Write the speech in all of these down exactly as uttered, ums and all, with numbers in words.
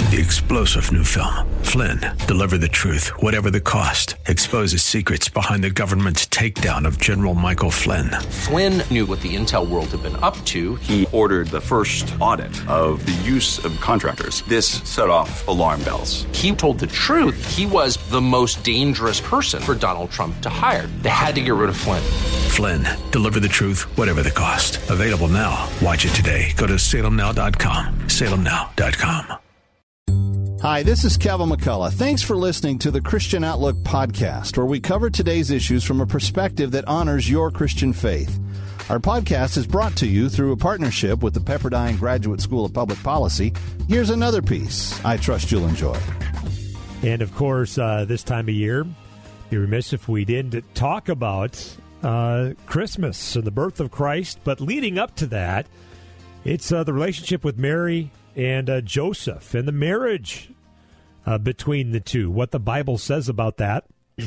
The explosive new film, Flynn, deliver the truth, whatever the cost, exposes secrets behind the government's takedown of General Michael Flynn. Flynn knew what the intel world had been up to. He ordered the first audit of the use of contractors. This set off alarm bells. He told the truth. He was the most dangerous person for Donald Trump to hire. They had to get rid of Flynn. Flynn, deliver the truth, whatever the cost. Available now. Watch it today. Go to salem now dot com. salem now dot com. Hi, this is Kevin McCullough. Thanks for listening to the Christian Outlook podcast, where we cover today's issues from a perspective that honors your Christian faith. Our podcast is brought to you through a partnership with the Pepperdine Graduate School of Public Policy. Here's another piece I trust you'll enjoy. And, of course, uh, this time of year, be remiss if we didn't talk about uh, Christmas and the birth of Christ. But leading up to that, it's uh, the relationship with Mary and uh, Joseph and the marriage uh, between the two, what the Bible says about that,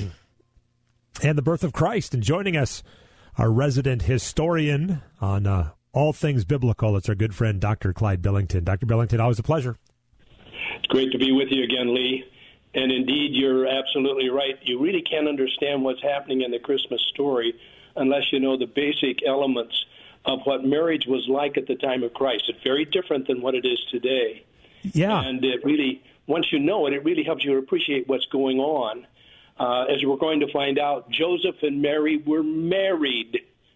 and the birth of Christ. And joining us, our resident historian on uh, all things biblical, it's our good friend, Doctor Clyde Billington. Doctor Billington, always a pleasure. It's great to be with you again, Lee. And indeed, you're absolutely right. You really can't understand what's happening in the Christmas story unless you know the basic elements of what marriage was like at the time of Christ. It's very different than what it is today. Yeah. And it really, once you know it, it really helps you appreciate what's going on. Uh, as we're going to find out, Joseph and Mary were married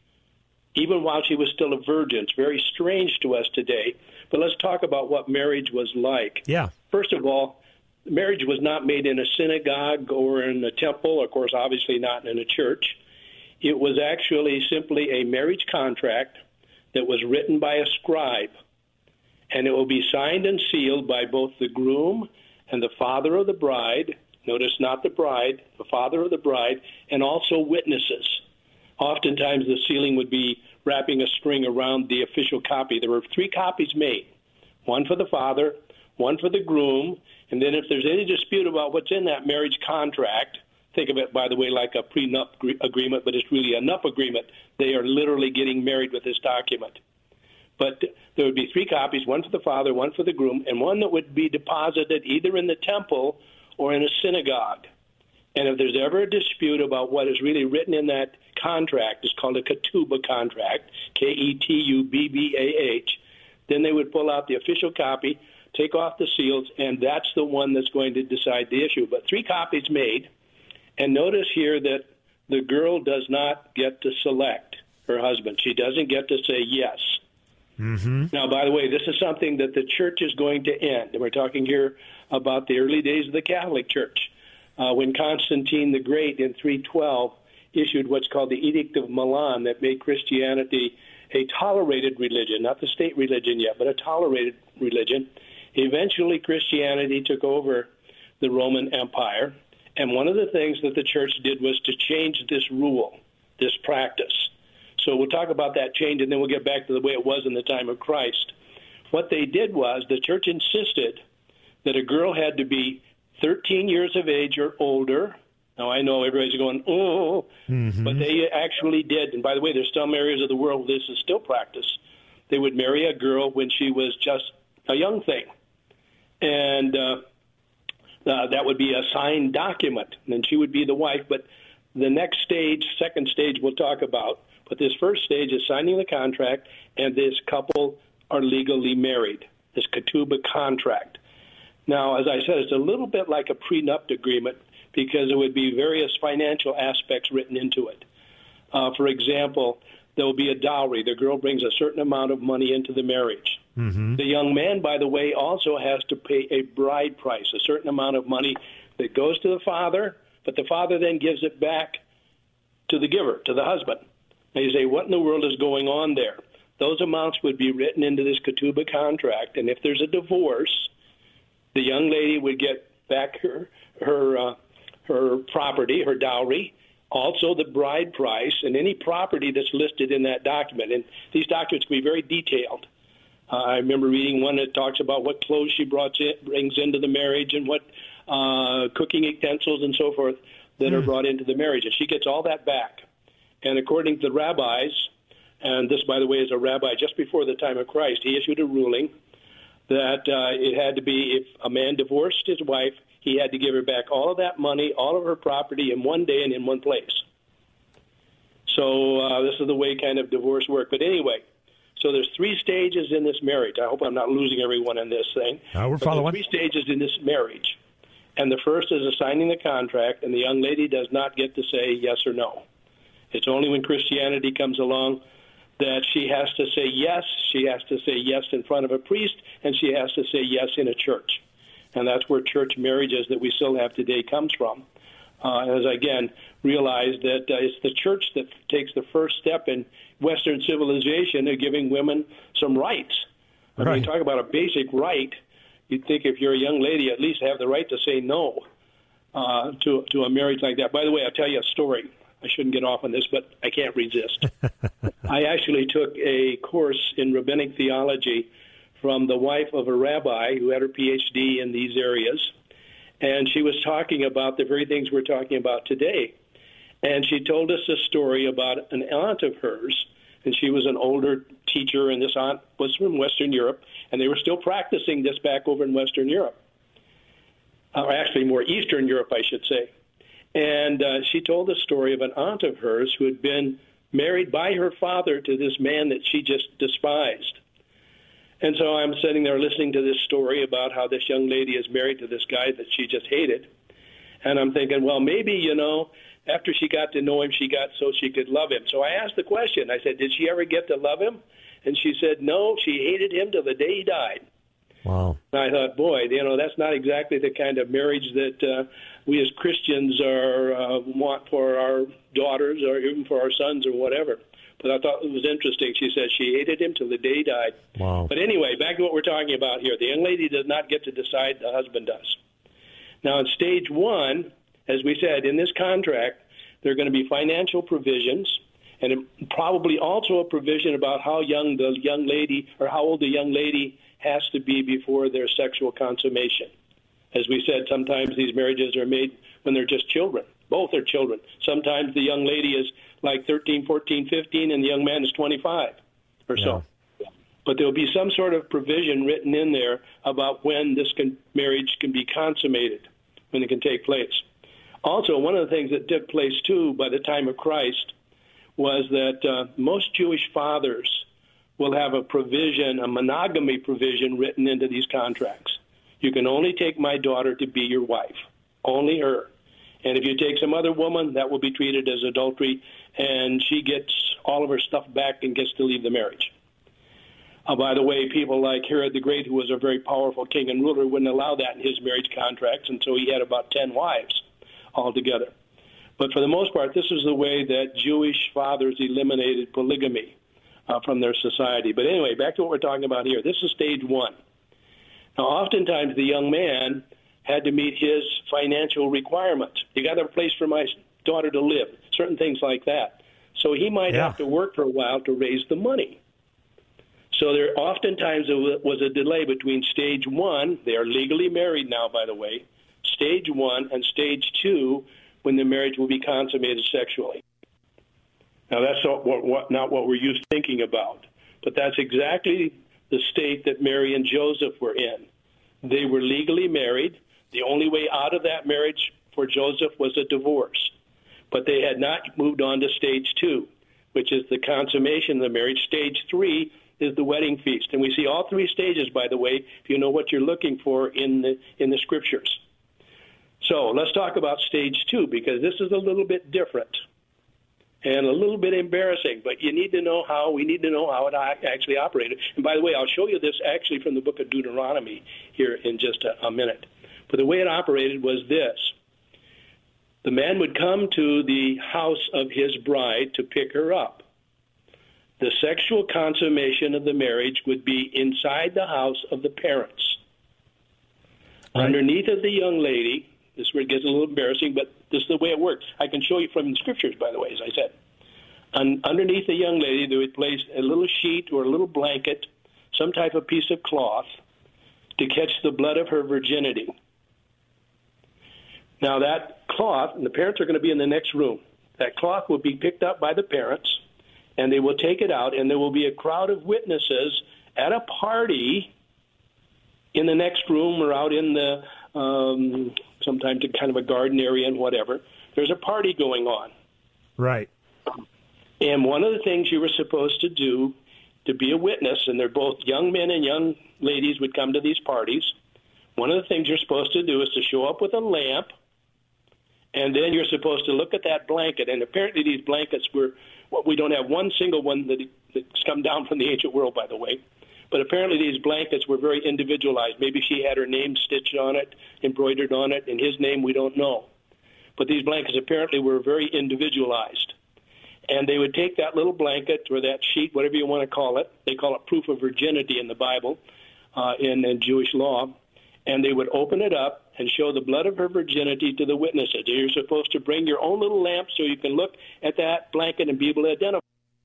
even while she was still a virgin. It's very strange to us today. But let's talk about what marriage was like. Yeah. First of all, marriage was not made in a synagogue or in a temple, of course, obviously not in a church. It was actually simply a marriage contract that was written by a scribe, and it will be signed and sealed by both the groom and the father of the bride. Notice not the bride, the father of the bride, and also witnesses. Oftentimes the sealing would be wrapping a string around the official copy. There were three copies made, one for the father, one for the groom, and then if there's any dispute about what's in that marriage contract, think of it, by the way, like a prenup agreement, but it's really a nup agreement. They are literally getting married with this document. But there would be three copies, one for the father, one for the groom, and one that would be deposited either in the temple or in a synagogue. And if there's ever a dispute about what is really written in that contract, it's called a ketubah contract, K E T U B B A H, then they would pull out the official copy, take off the seals, and that's the one that's going to decide the issue. But three copies made. And notice here that the girl does not get to select her husband. She doesn't get to say yes. Mm-hmm. Now, by the way, this is something that the church is going to end. And we're talking here about the early days of the Catholic Church, uh, when Constantine the Great in three twelve issued what's called the Edict of Milan that made Christianity a tolerated religion, not the state religion yet, but a tolerated religion. Eventually, Christianity took over the Roman Empire. And one of the things that the church did was to change this rule, this practice. So we'll talk about that change, and then we'll get back to the way it was in the time of Christ. What they did was the church insisted that a girl had to be thirteen years of age or older. Now, I know everybody's going, oh, mm-hmm. but they actually did. And by the way, there's some areas of the world this is still practiced. They would marry a girl when she was just a young thing. And uh Uh, that would be a signed document, and then she would be the wife. But the next stage, second stage, we'll talk about. But this first stage is signing the contract, and this couple are legally married, this ketubah contract. Now, as I said, it's a little bit like a prenup agreement because there would be various financial aspects written into it. Uh, for example, there will be a dowry. The girl brings a certain amount of money into the marriage. Mm-hmm. The young man, by the way, also has to pay a bride price, a certain amount of money that goes to the father, but the father then gives it back to the giver, to the husband. Now you say, what in the world is going on there? Those amounts would be written into this ketubah contract, and if there's a divorce, the young lady would get back her her uh, her property, her dowry, also the bride price, and any property that's listed in that document. And these documents can be very detailed. Uh, I remember reading one that talks about what clothes she brought in, brings into the marriage and what uh, cooking utensils and so forth that mm. are brought into the marriage. And she gets all that back. And according to the rabbis, and this, by the way, is a rabbi just before the time of Christ, he issued a ruling that uh, it had to be, if a man divorced his wife, he had to give her back all of that money, all of her property in one day and in one place. So uh, this is the way kind of divorce worked. But anyway, so there's three stages in this marriage. I hope I'm not losing everyone in this thing. Uh, we're but following. Three stages in this marriage. And the first is assigning the contract, and the young lady does not get to say yes or no. It's only when Christianity comes along that she has to say yes. She has to say yes in front of a priest, and she has to say yes in a church. And that's where church marriages that we still have today comes from. Uh, as I, again, realize that uh, it's the church that takes the first step in Western civilization of giving women some rights. I Right. mean, talk about a basic right. You'd think if you're a young lady, at least have the right to say no uh, to to a marriage like that. By the way, I'll tell you a story. I shouldn't get off on this, but I can't resist. I actually took a course in rabbinic theology from the wife of a rabbi who had her P H D in these areas, and she was talking about the very things we're talking about today. And she told us a story about an aunt of hers, and she was an older teacher, and this aunt was from Western Europe, and they were still practicing this back over in Western Europe, or actually more Eastern Europe, I should say. And uh, she told the story of an aunt of hers who had been married by her father to this man that she just despised. And so I'm sitting there listening to this story about how this young lady is married to this guy that she just hated. And I'm thinking, well, maybe, you know, after she got to know him, she got so she could love him. So I asked the question. I said, did she ever get to love him? And she said, no, she hated him till the day he died. Wow. And I thought, boy, you know, that's not exactly the kind of marriage that uh, we as Christians are uh, want for our daughters or even for our sons or whatever. But I thought it was interesting. She said she hated him till the day he died. Wow. But anyway, back to what we're talking about here. The young lady does not get to decide. The husband does. Now, in stage one, as we said, in this contract, there are going to be financial provisions and probably also a provision about how young the young lady or how old the young lady has to be before their sexual consummation. As we said, sometimes these marriages are made when they're just children. Both are children. Sometimes the young lady is like thirteen, fourteen, fifteen, and the young man is twenty-five or so. Yeah. But there will be some sort of provision written in there about when this can, marriage can be consummated, when it can take place. Also, one of the things that took place, too, by the time of Christ was that uh, most Jewish fathers will have a provision, a monogamy provision written into these contracts. You can only take my daughter to be your wife, only her. And if you take some other woman, that will be treated as adultery, and she gets all of her stuff back and gets to leave the marriage. Uh, by the way, people like Herod the Great, who was a very powerful king and ruler, wouldn't allow that in his marriage contracts, and so he had about ten wives altogether. But for the most part, this is the way that Jewish fathers eliminated polygamy uh, from their society. But anyway, back to what we're talking about here. This is stage one. Now, oftentimes the young man had to meet his financial requirements. You got to have a place for my daughter to live, certain things like that. So he might yeah. have to work for a while to raise the money. So there oftentimes was a delay between stage one, they are legally married now, by the way, stage one and stage two, when the marriage will be consummated sexually. Now, that's not what, what, not what we're used to thinking about, but that's exactly the state that Mary and Joseph were in. They were legally married. The only way out of that marriage for Joseph was a divorce, but they had not moved on to stage two, which is the consummation of the marriage. Stage three is the wedding feast, and we see all three stages, by the way, if you know what you're looking for in the in the scriptures. So let's talk about stage two, because this is a little bit different and a little bit embarrassing, but you need to know how, we need to know how it actually operated. And by the way, I'll show you this actually from the book of Deuteronomy here in just a, a minute. But the way it operated was this. The man would come to the house of his bride to pick her up. The sexual consummation of the marriage would be inside the house of the parents. Right. Underneath of the young lady, this is where it gets a little embarrassing, but this is the way it works. I can show you from the scriptures, by the way, as I said. Un- underneath the young lady, they would place a little sheet or a little blanket, some type of piece of cloth, to catch the blood of her virginity. Now, that cloth, and the parents are going to be in the next room, that cloth will be picked up by the parents, and they will take it out, and there will be a crowd of witnesses at a party in the next room or out in the um, sometimes in kind of a garden area and whatever, there's a party going on. Right. And one of the things you were supposed to do to be a witness, and they're both young men and young ladies would come to these parties, one of the things you're supposed to do is to show up with a lamp, and then you're supposed to look at that blanket. And apparently these blankets were, well, we don't have one single one that, that's come down from the ancient world, by the way. But apparently these blankets were very individualized. Maybe she had her name stitched on it, embroidered on it, and his name we don't know. But these blankets apparently were very individualized. And they would take that little blanket or that sheet, whatever you want to call it. They call it proof of virginity in the Bible, uh, in, in Jewish law. And they would open it up and show the blood of her virginity to the witnesses. You're supposed to bring your own little lamp so you can look at that blanket and be able to identify.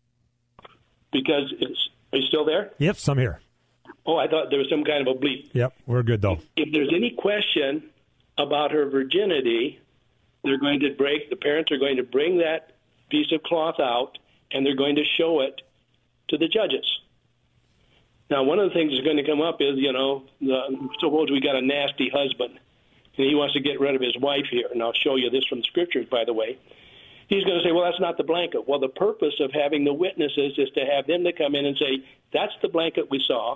Because it's, are you still there? Yep, I'm here. Oh, I thought there was some kind of a bleep. Yep, we're good, though. If there's any question about her virginity, they're going to break, the parents are going to bring that piece of cloth out, and they're going to show it to the judges. Now, one of the things that's going to come up is, you know, the, suppose we got a nasty husband, and he wants to get rid of his wife here, and I'll show you this from the scriptures, by the way. He's going to say, well, that's not the blanket. Well, the purpose of having the witnesses is to have them to come in and say, that's the blanket we saw,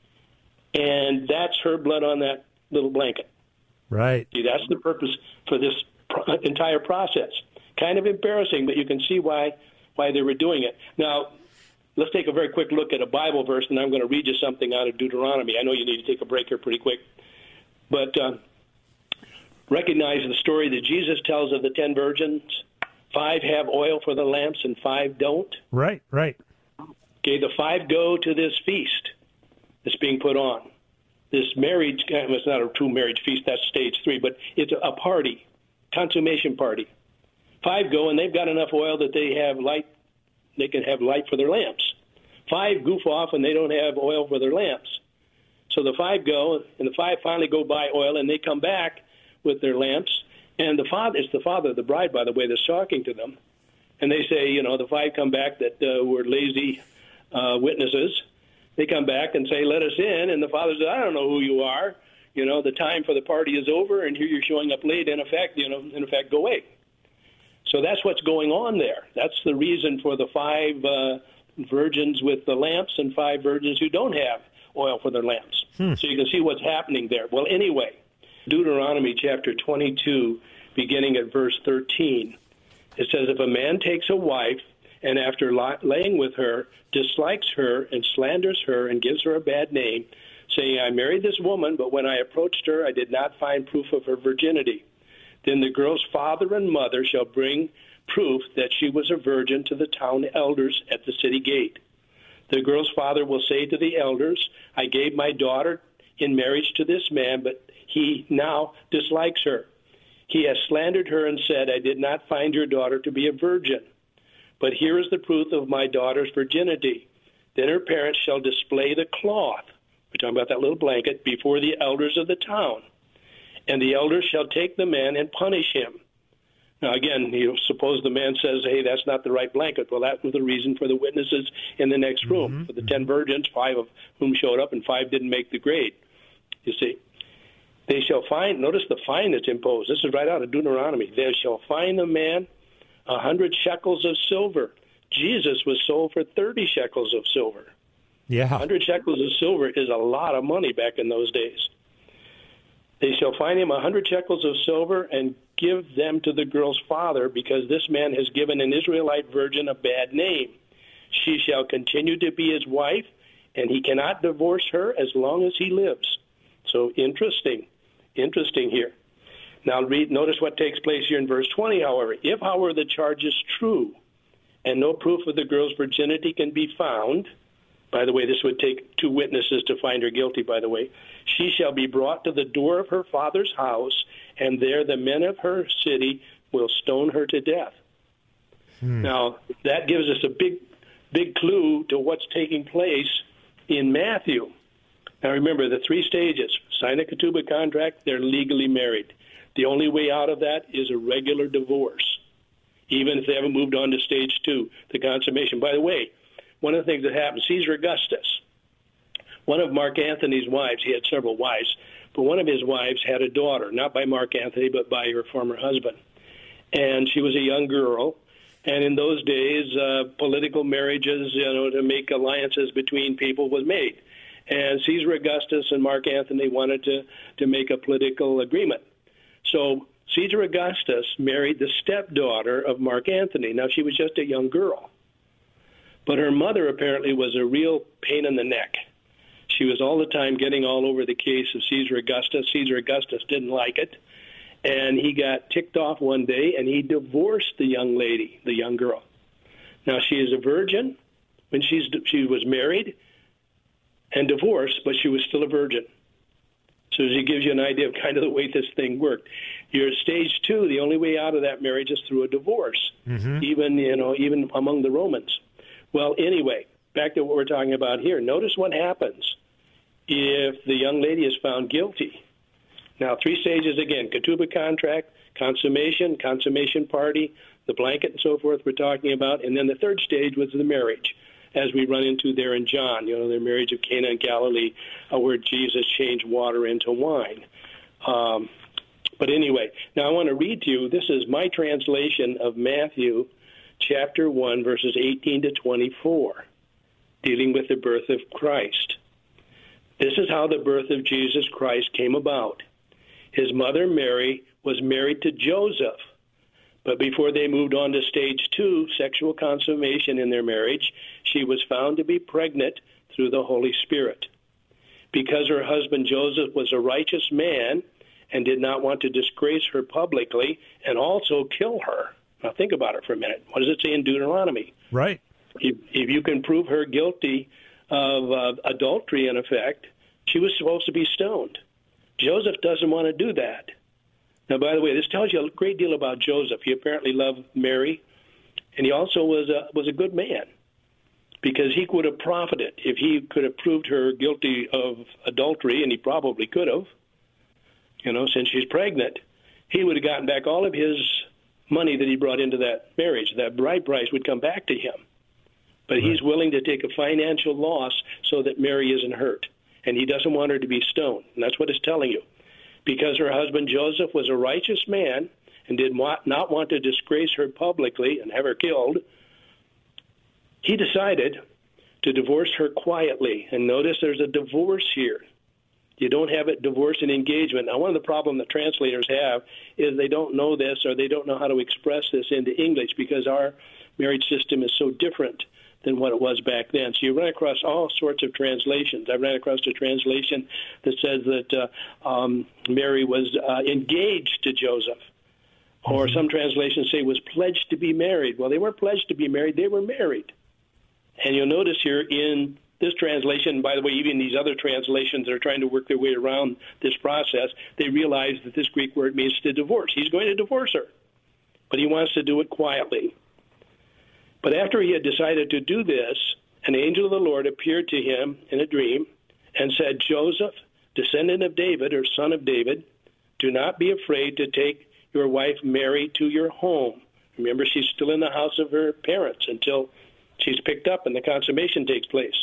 and that's her blood on that little blanket. Right. See, that's the purpose for this pro- entire process. Kind of embarrassing, but you can see why why they were doing it. Now, let's take a very quick look at a Bible verse, and I'm going to read you something out of Deuteronomy. I know you need to take a break here pretty quick. But uh, recognize the story that Jesus tells of the ten virgins. Five have oil for the lamps and five don't. Right, right. Okay, the five go to this feast that's being put on. This marriage, it's not a true marriage feast, that's stage three, but it's a party, consummation party. Five go, and they've got enough oil that they have light, they can have light for their lamps. Five goof off, and they don't have oil for their lamps. So the five go, and the five finally go buy oil, and they come back with their lamps. And the father, it's the father of the bride, by the way, that's talking to them. And they say, you know, the five come back that uh, were lazy uh, witnesses. They come back and say, let us in. And the father says, I don't know who you are. You know, the time for the party is over, and here you're showing up late. In effect, you know, in effect, go away. So that's what's going on there. That's the reason for the five uh, virgins with the lamps and five virgins who don't have oil for their lamps. Hmm. So you can see what's happening there. Well, anyway, Deuteronomy chapter twenty-two, beginning at verse thirteen, it says, if a man takes a wife and after laying with her dislikes her and slanders her and gives her a bad name, saying, I married this woman, but when I approached her, I did not find proof of her virginity, then the girl's father and mother shall bring proof that she was a virgin to the town elders at the city gate. The girl's father will say to the elders, I gave my daughter in marriage to this man, but he now dislikes her. He has slandered her and said, I did not find your daughter to be a virgin. But here is the proof of my daughter's virginity. Then her parents shall display the cloth, we're talking about that little blanket, before the elders of the town. And the elders shall take the man and punish him. Now, again, you suppose the man says, hey, that's not the right blanket. Well, that was the reason for the witnesses in the next room. Mm-hmm. For the ten virgins, five of whom showed up, and five didn't make the grade. You see, they shall find, notice the fine that's imposed. This is right out of Deuteronomy. They shall fine the man a hundred shekels of silver. Jesus was sold for thirty shekels of silver. Yeah. A hundred shekels of silver is a lot of money back in those days. They shall fine him a hundred shekels of silver and give them to the girl's father, because this man has given an Israelite virgin a bad name. She shall continue to be his wife, and he cannot divorce her as long as he lives. So interesting, interesting here. Now read, notice what takes place here in verse twenty, however. If, however, the charge is true and no proof of the girl's virginity can be found, by the way, this would take two witnesses to find her guilty, by the way, she shall be brought to the door of her father's house, and there the men of her city will stone her to death. Hmm. Now, that gives us a big, big clue to what's taking place in Matthew. Now, remember, the three stages, sign a ketubah contract, they're legally married. The only way out of that is a regular divorce, even if they haven't moved on to stage two, the consummation. By the way, one of the things that happened, Caesar Augustus one of Mark Antony's wives, he had several wives, but one of his wives had a daughter, not by Mark Antony, but by her former husband. And she was a young girl. And in those days, uh, political marriages, you know, to make alliances between people was made. And Caesar Augustus and Mark Antony wanted to, to make a political agreement. So Caesar Augustus married the stepdaughter of Mark Antony. Now, she was just a young girl. But her mother apparently was a real pain in the neck. She was all the time getting all over the case of Caesar Augustus. Caesar Augustus didn't like it. And he got ticked off one day, and he divorced the young lady, the young girl. Now, she is a virgin when she's she was married and divorced, but she was still a virgin. So it gives you an idea of kind of the way this thing worked. You're at stage two. The only way out of that marriage is through a divorce, mm-hmm. even you know even among the Romans. Well, anyway, back to what we're talking about here. Notice what happens if the young lady is found guilty. Now, three stages again: ketubah contract, consummation, consummation party, the blanket, and so forth. We're talking about, and then the third stage was the marriage, as we run into there in John. You know, the marriage of Cana and Galilee, uh, where Jesus changed water into wine. Um, but anyway, now I want to read to you. This is my translation of Matthew, chapter one, verses eighteen to twenty-four, dealing with the birth of Christ. This is how the birth of Jesus Christ came about. His mother, Mary, was married to Joseph, but before they moved on to stage two, sexual consummation in their marriage, she was found to be pregnant through the Holy Spirit. Because her husband Joseph was a righteous man and did not want to disgrace her publicly and also kill her. Now think about it for a minute. What does it say in Deuteronomy? Right. If, if you can prove her guilty of uh, adultery, in effect, she was supposed to be stoned. Joseph doesn't want to do that. Now, by the way, this tells you a great deal about Joseph. He apparently loved Mary, and he also was a, was a good man, because he could have profited if he could have proved her guilty of adultery, and he probably could have, you know, since she's pregnant. He would have gotten back all of his money that he brought into that marriage. That bride price would come back to him. But he's willing to take a financial loss so that Mary isn't hurt. And he doesn't want her to be stoned. And that's what it's telling you. Because her husband Joseph was a righteous man and did not want to disgrace her publicly and have her killed, he decided to divorce her quietly. And notice there's a divorce here. You don't have it divorce and engagement. Now, one of the problems that translators have is they don't know this, or they don't know how to express this into English, because our marriage system is so different than what it was back then. So you run across all sorts of translations. I ran across a translation that says that uh, um, Mary was uh, engaged to Joseph. Or mm-hmm. some translations say was pledged to be married. Well, they weren't pledged to be married. They were married. And you'll notice here in this translation, by the way, even these other translations that are trying to work their way around this process, they realize that this Greek word means to divorce. He's going to divorce her, but he wants to do it quietly. But after he had decided to do this, an angel of the Lord appeared to him in a dream and said, Joseph, descendant of David, or son of David, do not be afraid to take your wife Mary to your home. Remember, she's still in the house of her parents until she's picked up and the consummation takes place.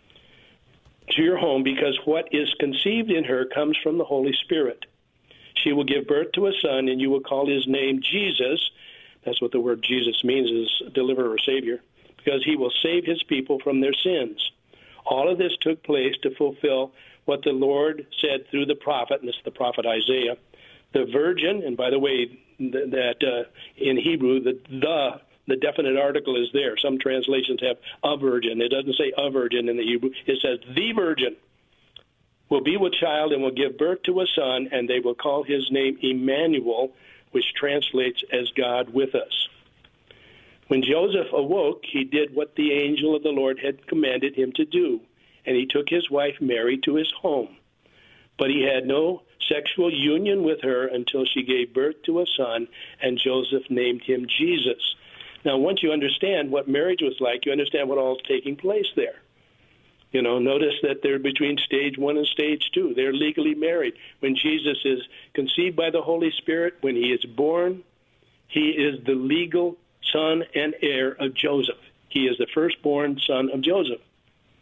To your home, because what is conceived in her comes from the Holy Spirit. She will give birth to a son, and you will call his name Jesus. That's what the word Jesus means, is deliverer or savior, because he will save his people from their sins. All of this took place to fulfill what the Lord said through the prophet, and this is the prophet Isaiah. The virgin, and by the way, th- that uh, in Hebrew, the, the the definite article is there. Some translations have a virgin. It doesn't say a virgin in the Hebrew. It says the virgin will be with child and will give birth to a son, and they will call his name Emmanuel, which translates as God with us. When Joseph awoke, he did what the angel of the Lord had commanded him to do, and he took his wife Mary to his home. But he had no sexual union with her until she gave birth to a son, and Joseph named him Jesus. Now, once you understand what marriage was like, you understand what all is taking place there. You know, notice that they're between stage one and stage two. They're legally married. When Jesus is conceived by the Holy Spirit, when he is born, he is the legal son and heir of Joseph. He is the firstborn son of Joseph.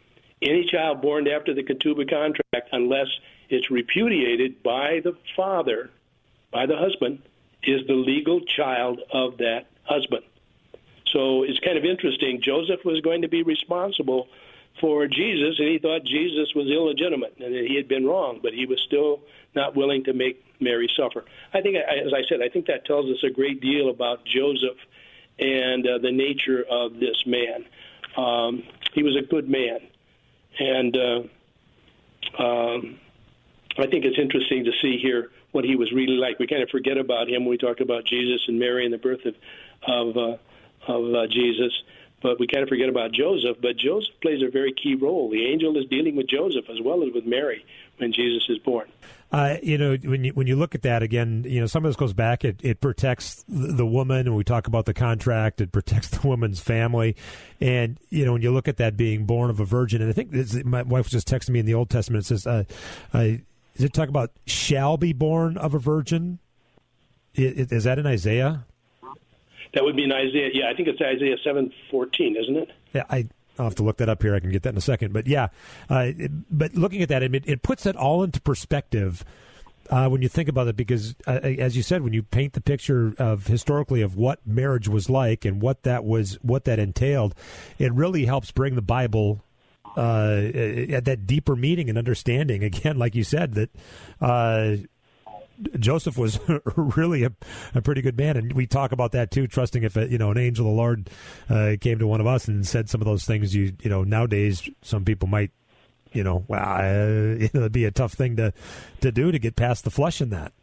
any child born after the Ketubah contract, unless it's repudiated by the father, by the husband, is the legal child of that husband. So it's kind of interesting. Joseph was going to be responsible for Jesus, and he thought Jesus was illegitimate and that he had been wrong, but he was still not willing to make Mary suffer. I think, as I said, I think that tells us a great deal about Joseph and uh, the nature of this man. Um, he was a good man, and uh, um, I think it's interesting to see here what he was really like. We kind of forget about him when we talk about Jesus and Mary and the birth of of, uh, of uh, Jesus, but we kind of forget about Joseph. But Joseph plays a very key role. The angel is dealing with Joseph as well as with Mary when Jesus is born. Uh, you know, when you when you look at that again, you know, some of this goes back. It, it protects the woman. When we talk about the contract, it protects the woman's family. And you know, when you look at that being born of a virgin, and I think this, my wife was just texting me in the Old Testament. It says, uh, uh, "Does it talk about shall be born of a virgin?" Is, is that in Isaiah? That would be in Isaiah. Yeah, I think it's Isaiah seven fourteen, isn't it? Yeah, I. I'll have to look that up here. I can get that in a second. But yeah, uh, it, but looking at that, it, it puts it all into perspective uh, when you think about it, because uh, as you said, when you paint the picture of historically of what marriage was like and what that was, what that entailed, it really helps bring the Bible uh, at that deeper meaning and understanding. Again, like you said, that uh, Joseph was really a, a pretty good man, and we talk about that too. Trusting if a, you know an angel of the Lord uh, came to one of us and said some of those things, you you know nowadays some people might you know well uh, it'd be a tough thing to to do to get past the flesh in that.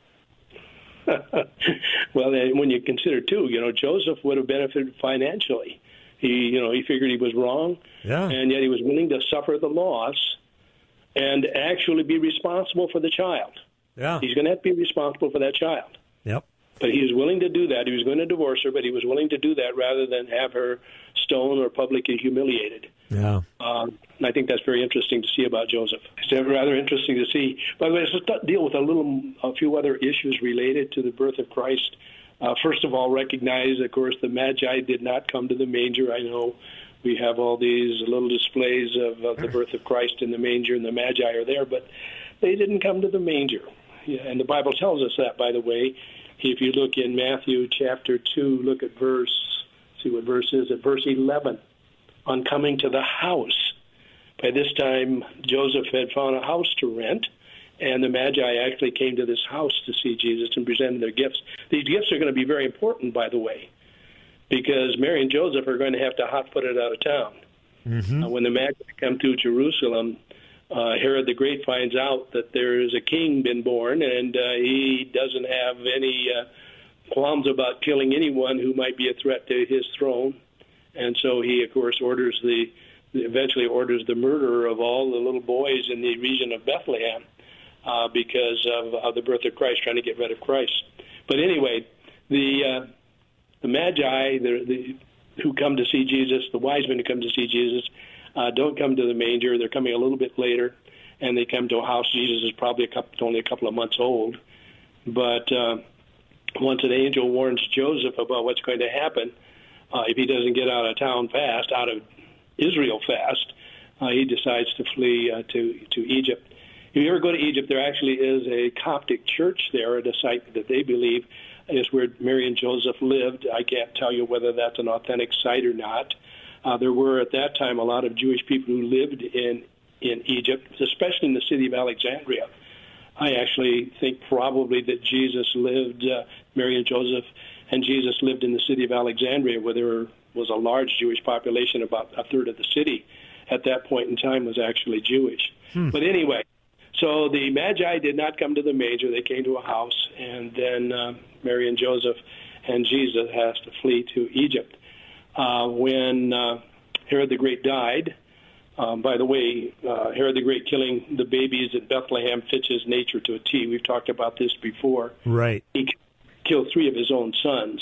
Well, when you consider too, you know Joseph would have benefited financially. He you know he figured he was wrong, yeah, and yet he was willing to suffer the loss and actually be responsible for the child. Yeah. He's going to have to be responsible for that child. Yep. But he was willing to do that. He was going to divorce her, but he was willing to do that rather than have her stoned or publicly humiliated. Yeah. Um, and I think that's very interesting to see about Joseph. It's rather interesting to see. By the way, let's deal with a little, a few other issues related to the birth of Christ. Uh, first of all, recognize, of course, the Magi did not come to the manger. I know we have all these little displays of, of the birth of Christ in the manger, and the Magi are there, but they didn't come to the manger. Yeah, and the Bible tells us that, by the way. If you look in Matthew chapter two, look at verse, see what verse is, at verse eleven, on coming to the house. By this time, Joseph had found a house to rent, and the Magi actually came to this house to see Jesus and presented their gifts. These gifts are going to be very important, by the way, because Mary and Joseph are going to have to hot-foot it out of town. Mm-hmm. Uh, when the Magi come to Jerusalem, Uh, Herod the Great finds out that there is a king been born, and uh, he doesn't have any uh, qualms about killing anyone who might be a threat to his throne. And so he, of course, orders the eventually orders the murder of all the little boys in the region of Bethlehem uh, because of, of the birth of Christ, trying to get rid of Christ. But anyway, the uh, the Magi, the, the, who come to see Jesus, the wise men who come to see Jesus, Uh, don't come to the manger. They're coming a little bit later, and they come to a house. Jesus is probably a couple, only a couple of months old. But uh, once an angel warns Joseph about what's going to happen, uh, if he doesn't get out of town fast, out of Israel fast, uh, he decides to flee uh, to, to Egypt. If you ever go to Egypt, there actually is a Coptic church there at a site that they believe is where Mary and Joseph lived. I can't tell you whether that's an authentic site or not. Uh, there were at that time a lot of Jewish people who lived in, in Egypt, especially in the city of Alexandria. I actually think probably that Jesus lived, uh, Mary and Joseph and Jesus lived in the city of Alexandria, where there was a large Jewish population. About a third of the city at that point in time was actually Jewish. Hmm. But anyway, so the Magi did not come to the manger. They came to a house, and then uh, Mary and Joseph and Jesus has to flee to Egypt. Uh, when uh, Herod the Great died, um, by the way, uh, Herod the Great killing the babies at Bethlehem fits his nature to a T. We've talked about this before. Right. He killed three of his own sons,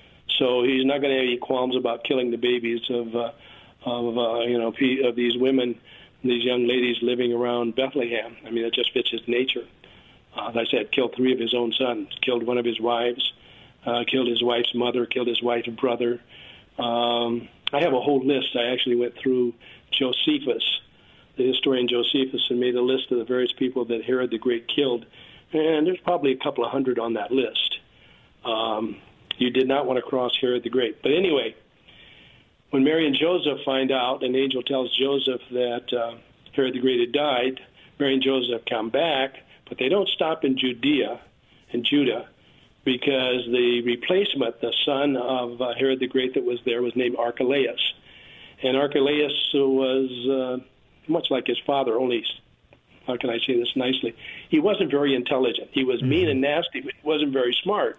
so he's not going to have any qualms about killing the babies of, uh, of uh, you know, of these women, these young ladies living around Bethlehem. I mean, it just fits his nature. Uh, as I said, killed three of his own sons, killed one of his wives, uh, killed his wife's mother, killed his wife's brother. Um, I have a whole list. I actually went through Josephus, the historian Josephus and made a list of the various people that Herod the Great killed, and there's probably a couple of hundred on that list. Um, you did not want to cross Herod the Great. But anyway, when Mary and Joseph find out, an angel tells Joseph that uh, Herod the Great had died, Mary and Joseph come back, but they don't stop in Judea and Judah, because the replacement, the son of uh, Herod the Great that was there, was named Archelaus. And Archelaus was uh, much like his father, only, how can I say this nicely, he wasn't very intelligent. He was mm-hmm. mean and nasty, but he wasn't very smart.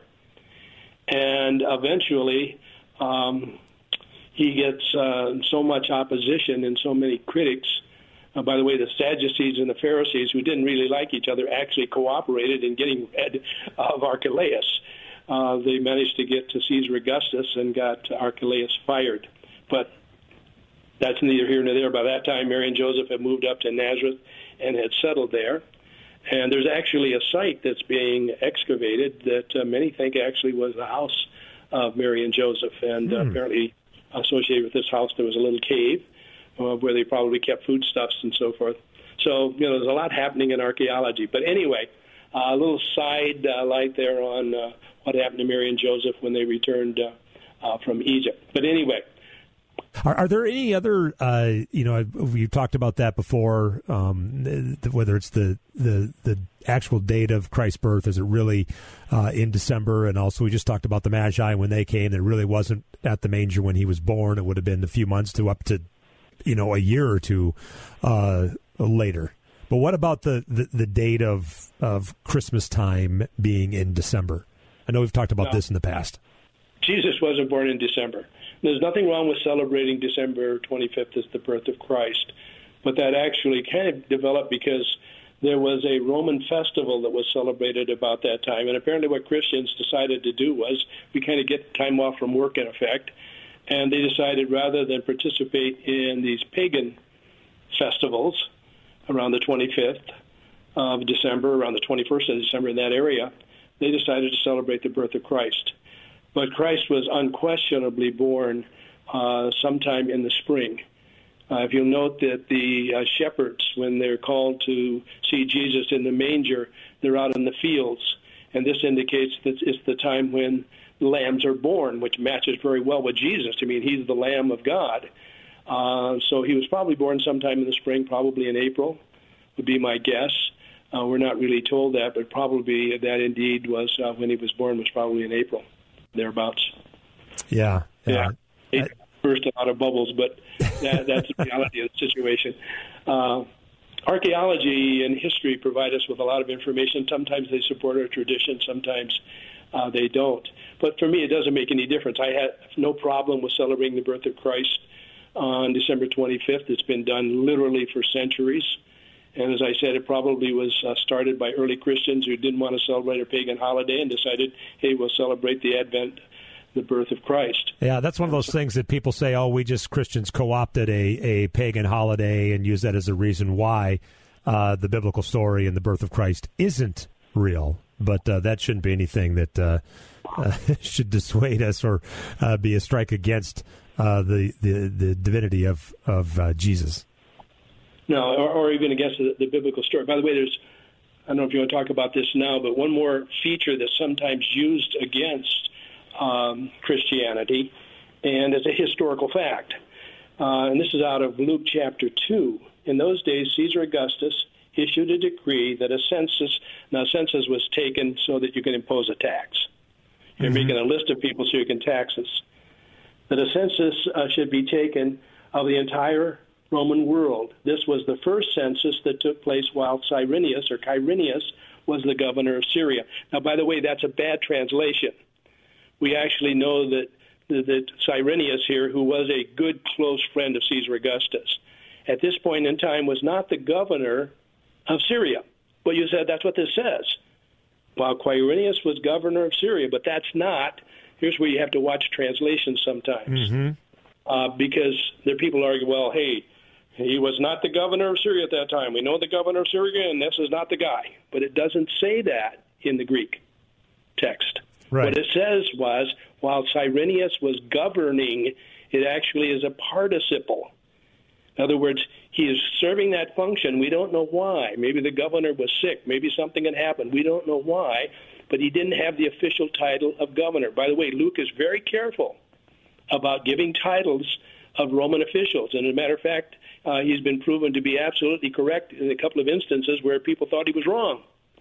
And eventually, um, he gets uh, so much opposition and so many critics. Uh, by the way, the Sadducees and the Pharisees, who didn't really like each other, actually cooperated in getting rid of Archelaus. Uh, they managed to get to Caesar Augustus and got Archelaus fired. But that's neither here nor there. By that time, Mary and Joseph had moved up to Nazareth and had settled there. And there's actually a site that's being excavated that uh, many think actually was the house of Mary and Joseph. And hmm. uh, apparently associated with this house, there was a little cave uh, where they probably kept foodstuffs and so forth. So, you know, there's a lot happening in archaeology. But anyway, uh, a little side uh, light there on uh, what happened to Mary and Joseph when they returned uh, uh, from Egypt. But anyway, Are, are there any other, uh, you know, we've talked about that before, um, the, whether it's the, the the actual date of Christ's birth, is it really uh, in December? And also we just talked about the Magi when they came. It really wasn't at the manger when he was born. It would have been a few months to up to, you know, a year or two uh, later. But what about the, the, the date of, of Christmas time being in December? I know we've talked about no. this in the past. Jesus wasn't born in December. There's nothing wrong with celebrating December twenty-fifth as the birth of Christ, but that actually kind of developed because there was a Roman festival that was celebrated about that time, and apparently what Christians decided to do was we kind of get time off from work in effect, and they decided rather than participate in these pagan festivals around the twenty-fifth of December, around the twenty-first of December in that area, they decided to celebrate the birth of Christ. But Christ was unquestionably born uh, sometime in the spring. Uh, if you'll note that the uh, shepherds, when they're called to see Jesus in the manger, they're out in the fields. And this indicates that it's the time when lambs are born, which matches very well with Jesus. I mean, he's the Lamb of God. Uh, so he was probably born sometime in the spring, probably in April, would be my guess. Uh, we're not really told that, but probably that indeed was uh, when he was born was probably in April. Thereabouts. Yeah. Yeah. yeah. It burst a lot of bubbles, but that, that's the reality of the situation. Uh, archaeology and history provide us with a lot of information. Sometimes they support our tradition, sometimes uh, they don't. But for me, it doesn't make any difference. I had no problem with celebrating the birth of Christ on December twenty-fifth. It's been done literally for centuries. And as I said, it probably was uh, started by early Christians who didn't want to celebrate a pagan holiday and decided, hey, we'll celebrate the Advent, the birth of Christ. Yeah, that's one of those things that people say, oh, we just Christians co-opted a, a pagan holiday and use that as a reason why uh, the biblical story and the birth of Christ isn't real. But uh, that shouldn't be anything that uh, uh, should dissuade us or uh, be a strike against uh, the, the, the divinity of, of uh, Jesus. No, or, or even against the, the biblical story. By the way, there's, I don't know if you want to talk about this now, but one more feature that's sometimes used against um, Christianity, and it's a historical fact. Uh, and this is out of Luke chapter two. In those days, Caesar Augustus issued a decree that a census, now census was taken so that you can impose a tax. You're mm-hmm. making a list of people so you can tax us. That a census uh, should be taken of the entire Roman world. This was the first census that took place while Cyrenius or Quirinius was the governor of Syria. Now, by the way, that's a bad translation. We actually know that, that Cyrenius here, who was a good close friend of Caesar Augustus, at this point in time was not the governor of Syria. Well, you said that's what this says. While Quirinius was governor of Syria, but that's not. Here's where you have to watch translations sometimes. Mm-hmm. Uh, because there are people who argue, well, hey, he was not the governor of Syria at that time. We know the governor of Syria, and this is not the guy. But it doesn't say that in the Greek text. Right. What it says was, while Cyrenius was governing, it actually is a participle. In other words, He is serving that function. We don't know why. Maybe the governor was sick. Maybe something had happened. We don't know why. But he didn't have the official title of governor. By the way, Luke is very careful about giving titles of Roman officials. And as a matter of fact, uh, he's been proven to be absolutely correct in a couple of instances where people thought he was wrong,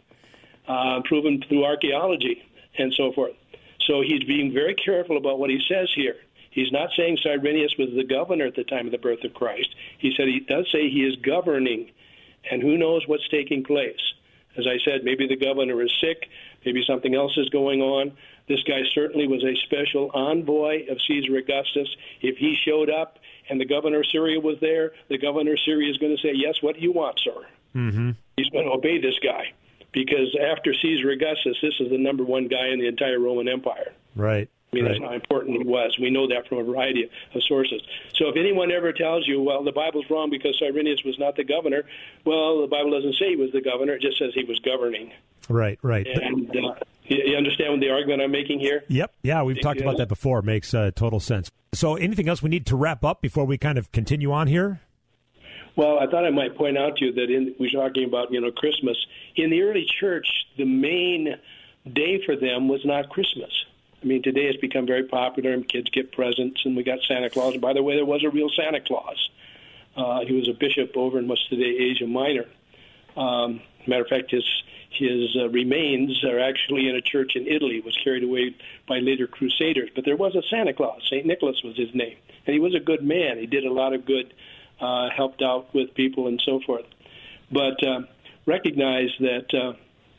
uh, proven through archaeology and so forth. So he's being very careful about what he says here. He's not saying Cyrenius was the governor at the time of the birth of Christ. He said he does say he is governing, and who knows what's taking place. As I said, maybe the governor is sick, maybe something else is going on. This guy certainly was a special envoy of Caesar Augustus. If he showed up and the governor of Syria was there, the governor of Syria is going to say, yes, what do you want, sir? Mm-hmm. He's going to obey this guy, because after Caesar Augustus, this is the number one guy in the entire Roman Empire. Right. I mean, right. That's how important he was. We know that from a variety of sources. So if anyone ever tells you, well, the Bible's wrong because Cyrenius was not the governor, well, the Bible doesn't say he was the governor. It just says he was governing. Right, right. And uh, you, you understand the argument I'm making here? Yep. Yeah, we've talked about that before. It makes uh, total sense. So anything else we need to wrap up before we kind of continue on here? Well, I thought I might point out to you that in, we're talking about, you know, Christmas. In the early church, the main day for them was not Christmas. I mean, today it's become very popular, and kids get presents, and we got Santa Claus. And by the way, there was a real Santa Claus. Uh, he was a bishop over in what's today Asia Minor. Um, matter of fact, his his uh, remains are actually in a church in Italy. It was carried away by later Crusaders. But there was a Santa Claus. Saint Nicholas was his name. And he was a good man. He did a lot of good, uh, helped out with people and so forth. But uh, recognize that uh,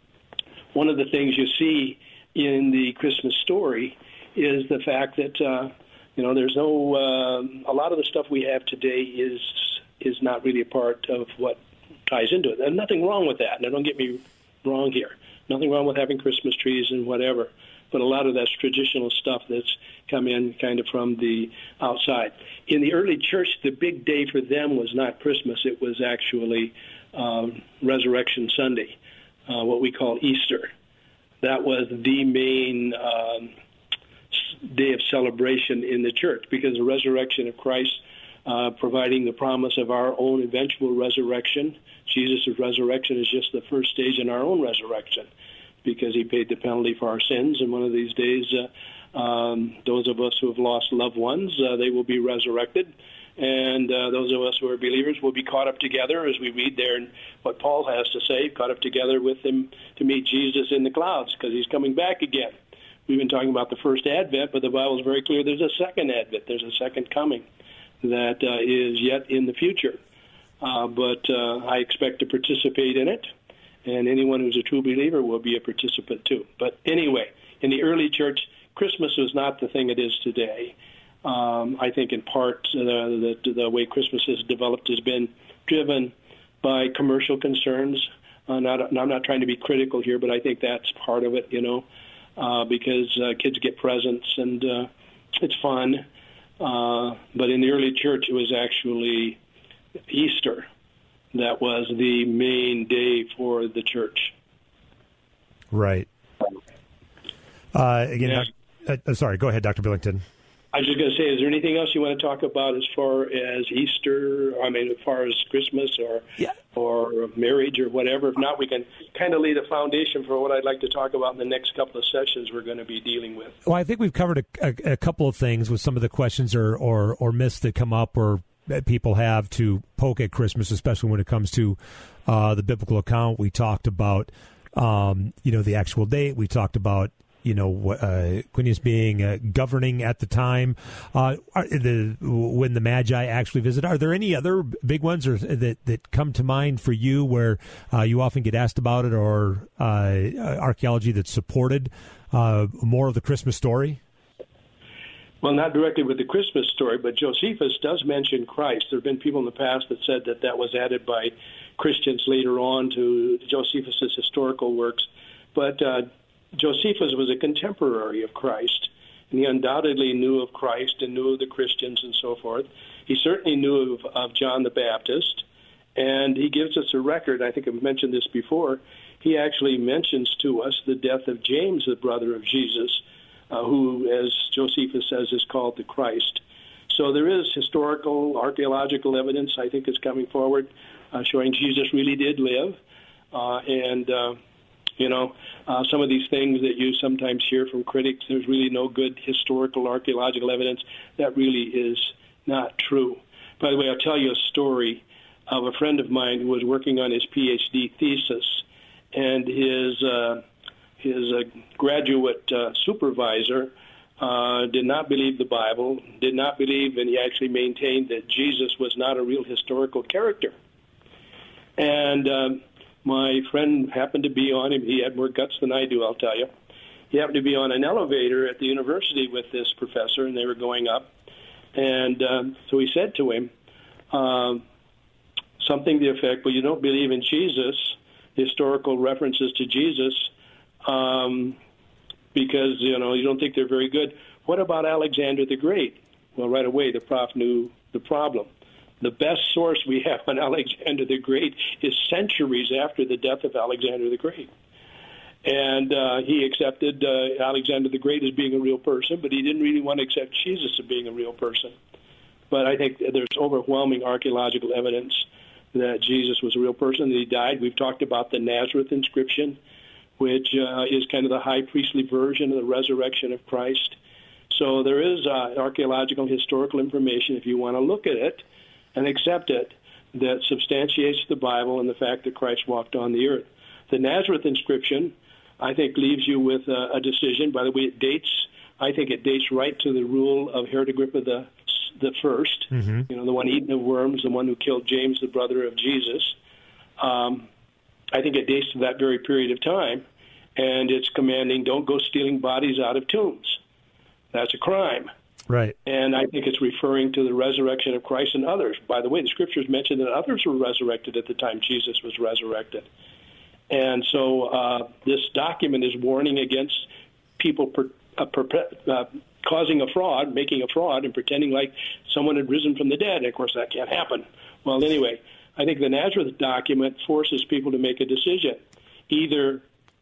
one of the things you see in the Christmas story is the fact that, uh, you know, there's no, uh, a lot of the stuff we have today is is not really a part of what ties into it. There's nothing wrong with that. Now, don't get me wrong here. Nothing wrong with having Christmas trees and whatever. But a lot of that's traditional stuff that's come in kind of from the outside. In the early church, the big day for them was not Christmas. It was actually um, Resurrection Sunday, uh, what we call Easter. That was the main um, day of celebration in the church, because the resurrection of Christ, uh, providing the promise of our own eventual resurrection. Jesus' resurrection is just the first stage in our own resurrection, because he paid the penalty for our sins. And one of these days, uh, um, those of us who have lost loved ones, uh, they will be resurrected. And uh, those of us who are believers will be caught up together, as we read there in what Paul has to say, caught up together with him to meet Jesus in the clouds, because he's coming back again. We've been talking about the first advent, but the Bible is very clear there's a second advent. There's a second coming that uh, is yet in the future. Uh, but uh, I expect to participate in it, and anyone who's a true believer will be a participant too. But anyway, in the early church, Christmas was not the thing it is today. Um, I think in part uh, the, the way Christmas has developed has been driven by commercial concerns. Uh, not, I'm not trying to be critical here, but I think that's part of it, you know, uh, because uh, kids get presents and uh, it's fun. Uh, but in the early church, it was actually Easter that was the main day for the church. Right. Uh, again, yeah. uh, sorry, go ahead, Doctor Billington. I was just going to say, is there anything else you want to talk about as far as Easter, I mean, as far as Christmas or yeah. or marriage or whatever? If not, we can kind of lay the foundation for what I'd like to talk about in the next couple of sessions we're going to be dealing with. Well, I think we've covered a, a, a couple of things with some of the questions or, or, or myths that come up or that people have to poke at Christmas, especially when it comes to uh, the biblical account. We talked about, um, you know, the actual date. We talked about, you know, uh, Quinius being uh, governing at the time, uh, are the, when the Magi actually visit. Are there any other big ones or that, that come to mind for you where uh, you often get asked about it, or uh, archaeology that supported uh, more of the Christmas story? Well, not directly with the Christmas story, but Josephus does mention Christ. There have been people in the past that said that that was added by Christians later on to Josephus's historical works. But uh, Josephus was a contemporary of Christ, and he undoubtedly knew of Christ and knew of the Christians and so forth. He certainly knew of, of John the Baptist, and he gives us a record. I think I've mentioned this before. He actually mentions to us the death of James, the brother of Jesus, uh, who, as Josephus says, is called the Christ. So there is historical, archaeological evidence, I think, is coming forward uh, showing Jesus really did live. Uh, and, uh, you know, uh, some of these things that you sometimes hear from critics, there's really no good historical, archaeological evidence. That really is not true. By the way, I'll tell you a story of a friend of mine who was working on his P H D thesis, and his, uh, his uh, graduate uh, supervisor Uh, did not believe the Bible, did not believe, and he actually maintained that Jesus was not a real historical character. And um, my friend happened to be on him. He had more guts than I do, I'll tell you. He happened to be on an elevator at the university with this professor, and they were going up. And um, so he said to him uh, something to the effect, well, you don't believe in Jesus, historical references to Jesus, um because, you know, you don't think they're very good. What about Alexander the Great? Well, right away, the prof knew the problem. The best source we have on Alexander the Great is centuries after the death of Alexander the Great. And uh, he accepted uh, Alexander the Great as being a real person, but he didn't really want to accept Jesus as being a real person. But I think there's overwhelming archaeological evidence that Jesus was a real person, that he died. We've talked about the Nazareth inscription, which uh, is kind of the high priestly version of the resurrection of Christ. So there is uh, archaeological historical information, if you want to look at it and accept it, that substantiates the Bible and the fact that Christ walked on the earth. The Nazareth inscription, I think, leaves you with a, a decision. By the way, it dates, I think it dates right to the rule of Herod Agrippa the, the first, mm-hmm. you know, the one eaten of worms, the one who killed James, the brother of Jesus. Um, I think it dates to that very period of time, and it's commanding, don't go stealing bodies out of tombs. That's a crime. Right. And I think it's referring to the resurrection of Christ and others. By the way, the Scriptures mention that others were resurrected at the time Jesus was resurrected. And so uh, this document is warning against people per, uh, per, uh, causing a fraud, making a fraud, and pretending like someone had risen from the dead. And, of course, that can't happen. Well, anyway, I think the Nazareth document forces people to make a decision. Either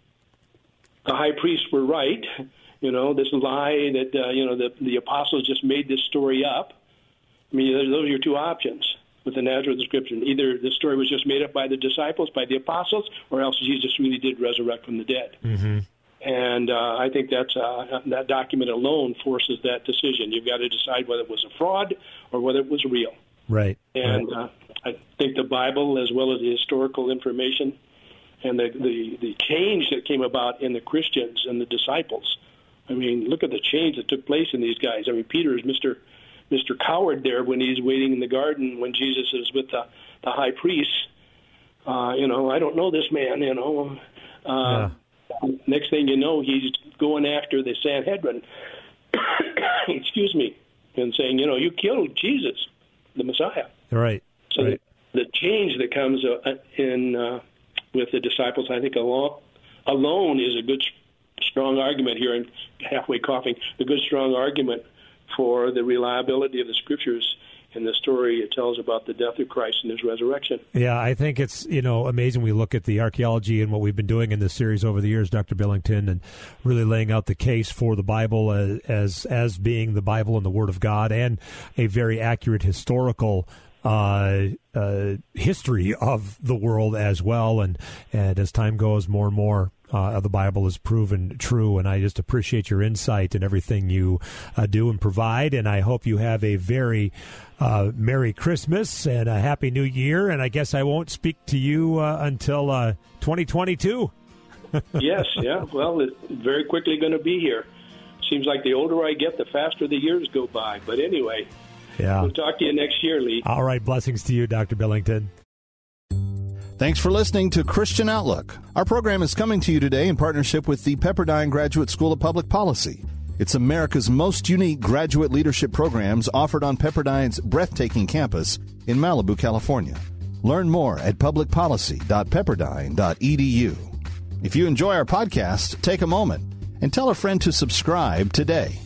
the high priests were right, you know, this lie that, uh, you know, the, the apostles just made this story up. I mean, those are your two options with the Nazareth inscription. Either the story was just made up by the disciples, by the apostles, or else Jesus really did resurrect from the dead. Mm-hmm. And uh, I think that's uh, that document alone forces that decision. You've got to decide whether it was a fraud or whether it was real. Right. And right. Uh, I think the Bible, as well as the historical information and the, the, the change that came about in the Christians and the disciples. I mean, look at the change that took place in these guys. I mean, Peter is Mister Mister Coward there when he's waiting in the garden when Jesus is with the, the high priest. Uh, you know, I don't know this man, you know. Uh, yeah. Next thing you know, he's going after the Sanhedrin, excuse me, and saying, you know, you killed Jesus, the Messiah. Right. So right. The, the change that comes uh, in uh, with the disciples, I think, alone, alone is a good, strong argument here, and halfway coughing, a good, strong argument for the reliability of the Scriptures in the story it tells about the death of Christ and his resurrection. Yeah, I think it's, you know, amazing. We look at the archaeology and what we've been doing in this series over the years, Doctor Billington, and really laying out the case for the Bible as as, as being the Bible and the Word of God, and a very accurate historical uh, uh, history of the world as well. And, and as time goes, more and more Uh, of the Bible is proven true, and I just appreciate your insight and everything you uh, do and provide, and I hope you have a very uh, Merry Christmas and a Happy New Year, and I guess I won't speak to you uh, until uh, twenty twenty-two. Yes, yeah, well, it's very quickly going to be here. Seems like the older I get, the faster the years go by, but anyway, yeah. We'll talk to you next year, Lee. All right, blessings to you, Doctor Billington. Thanks for listening to Christian Outlook. Our program is coming to you today in partnership with the Pepperdine Graduate School of Public Policy. It's America's most unique graduate leadership programs offered on Pepperdine's breathtaking campus in Malibu, California. Learn more at public policy dot pepperdine dot e d u. If you enjoy our podcast, take a moment and tell a friend to subscribe today.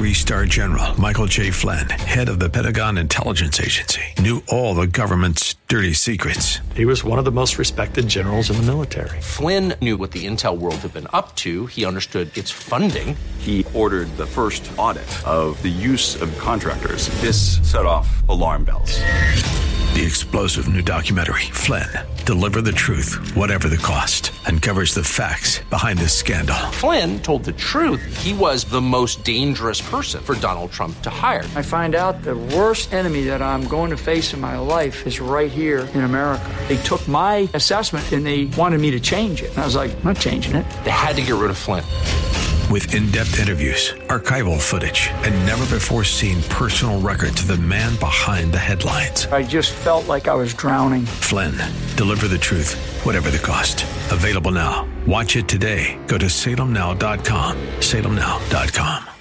three-star general Michael J. Flynn, head of the Pentagon Intelligence Agency, knew all the government's dirty secrets. He was one of the most respected generals in the military. Flynn knew what the intel world had been up to. He understood its funding. He ordered the first audit of the use of contractors. This set off alarm bells. The explosive new documentary, Flynn, Deliver the Truth, Whatever the Cost, uncovers the facts behind this scandal. Flynn told the truth. He was the most dangerous person for Donald Trump to hire. I find out the worst enemy that I'm going to face in my life is right here in America. They took my assessment and they wanted me to change it. And I was like, I'm not changing it. They had to get rid of Flynn. With in-depth interviews, archival footage, and never-before-seen personal records of the man behind the headlines. I just felt like I was drowning. Flynn, Deliver the Truth, Whatever the Cost. Available now. Watch it today. Go to salem now dot com. salem now dot com.